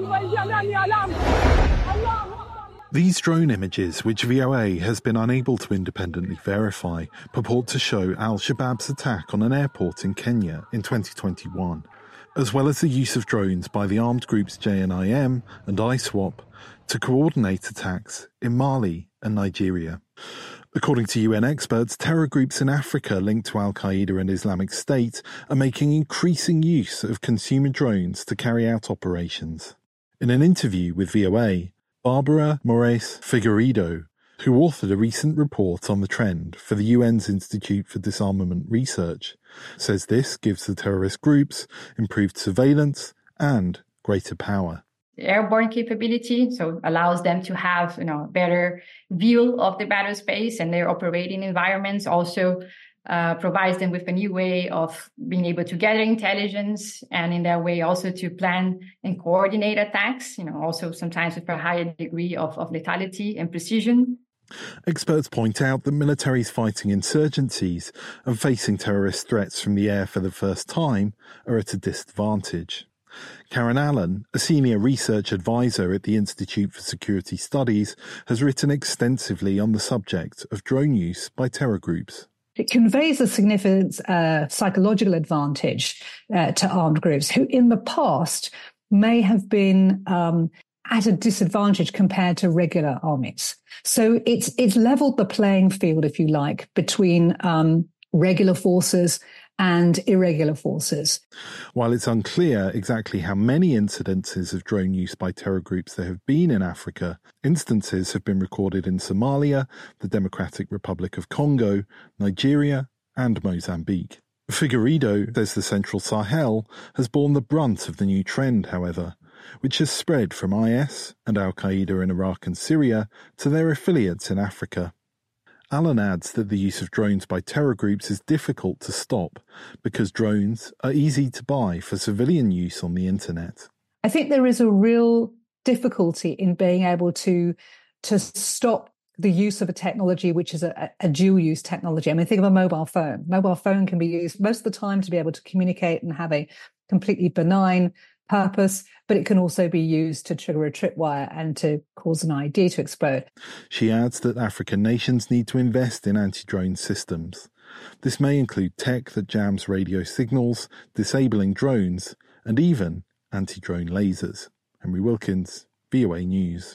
These drone images, which VOA has been unable to independently verify, purport to show Al-Shabaab's attack on an airport in Kenya in 2021, as well as the use of drones by the armed groups JNIM and ISWAP to coordinate attacks in Mali and Nigeria. According to UN experts, terror groups in Africa linked to Al-Qaeda and Islamic State are making increasing use of consumer drones to carry out operations. In an interview with VOA, Barbara Moraes Figueiredo, who authored a recent report on the trend for the UN's Institute for Disarmament Research, says this gives the terrorist groups improved surveillance and greater power. Airborne capability, so allows them to have better view of the battle space and their operating environments. Also provides them with a new way of being able to gather intelligence and in that way also to plan and coordinate attacks, also sometimes with a higher degree of lethality and precision. Experts point out that militaries fighting insurgencies and facing terrorist threats from the air for the first time are at a disadvantage. Karen Allen, a senior research advisor at the Institute for Security Studies, has written extensively on the subject of drone use by terror groups. It conveys a significant psychological advantage to armed groups who in the past may have been at a disadvantage compared to regular armies. So it's leveled the playing field, if you like, between regular forces and irregular forces. While it's unclear exactly how many incidences of drone use by terror groups there have been in Africa, instances have been recorded in Somalia, the Democratic Republic of Congo, Nigeria, and Mozambique. Figueiredo says the Central Sahel has borne the brunt of the new trend, however, which has spread from IS and Al-Qaeda in Iraq and Syria to their affiliates in Africa. Allen adds that the use of drones by terror groups is difficult to stop because drones are easy to buy for civilian use on the internet. I think there is a real difficulty in being able to stop the use of a technology which is a dual-use technology. I mean, think of a mobile phone. Mobile phone can be used most of the time to be able to communicate and have a completely benign purpose, but it can also be used to trigger a tripwire and to cause an ID to explode. She adds that African nations need to invest in anti-drone systems. This may include tech that jams radio signals, disabling drones, and even anti-drone lasers. Henry Wilkins, VOA News.